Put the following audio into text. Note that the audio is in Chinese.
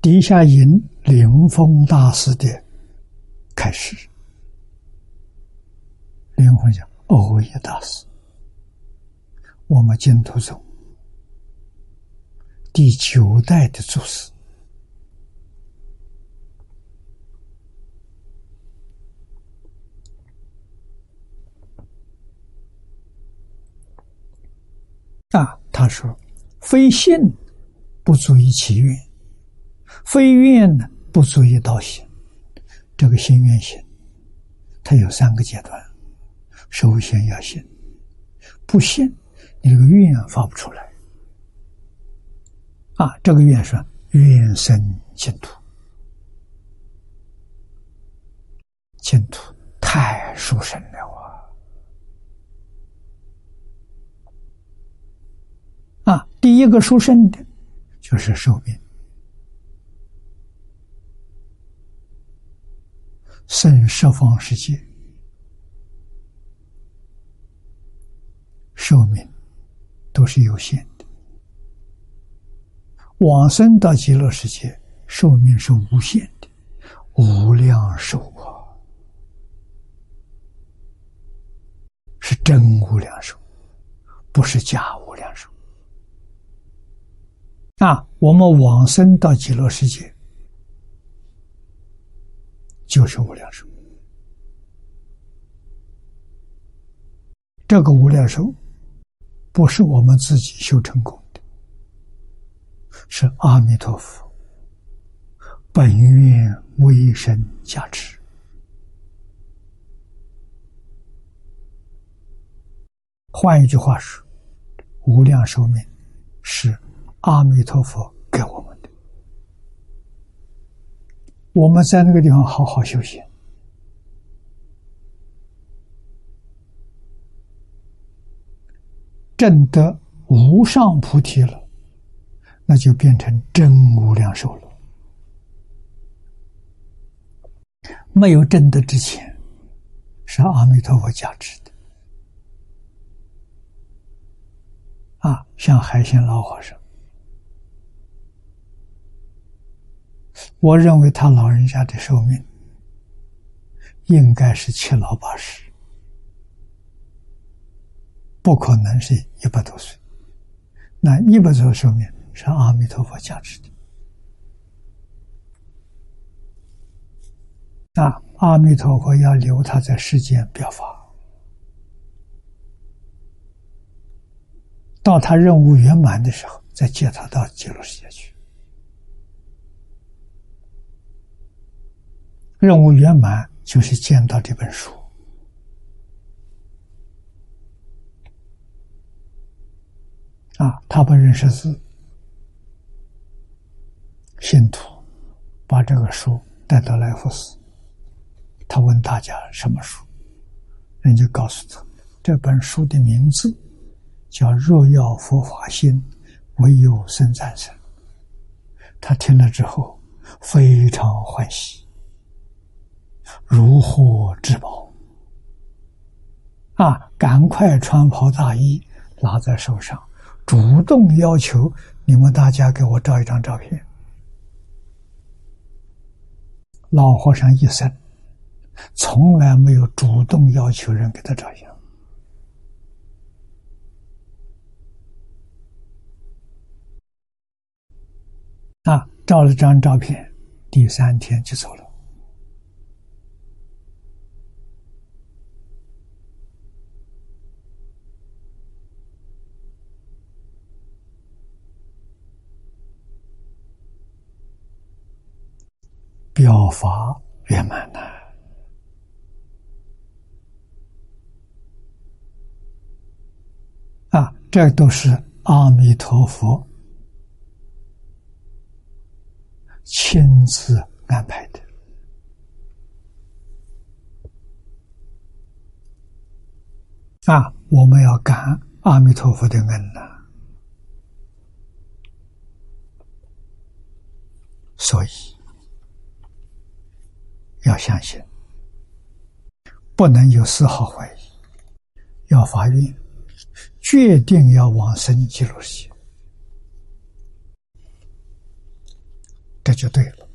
底下引灵峰大师的开始。灵峰讲欧耶大师，我们净土宗第9代的祖师，他说：“非信不足以起愿，非愿呢不足以道行。”这个信愿行，它有3个阶段。首先要信，不信，你这个愿发不出来。这个愿是愿生净土，净土太殊胜了第一个殊胜的就是寿命。生十方世界寿命都是有限的，往生到极乐世界寿命是无限的，无量寿是真无量寿，不是假无量寿。我们往生到极乐世界就是无量寿。这个无量寿不是我们自己修成功的，是阿弥陀佛本愿威神加持。换一句话说，无量寿命是阿弥陀佛给我们的，我们在那个地方好好修行，证得无上菩提了，那就变成真无量寿了。没有证得之前，是阿弥陀佛加持的。像海鲜老和尚，我认为他老人家的寿命应该是7老80，不可能是100多岁。那100多岁寿命是阿弥陀佛加持的。阿弥陀佛要留他在世间表法，到他任务圆满的时候，再接他到极乐世界去。任务圆满就是见到这本书，他不认识字，信徒把这个书带到来福寺，他问大家什么书，人就告诉他这本书的名字叫若要佛法心，唯有僧赞生。他听了之后非常欢喜，如获至宝赶快穿袍大衣拿在手上，主动要求你们大家给我照一张照片。老和尚一生从来没有主动要求人给他照相。照了张照片，第3天就走了。表法圆满这都是阿弥陀佛亲自安排的。我们要感阿弥陀佛的恩所以要相信，不能有丝毫怀疑，要发愿，决定要往生极乐世界。这就对了。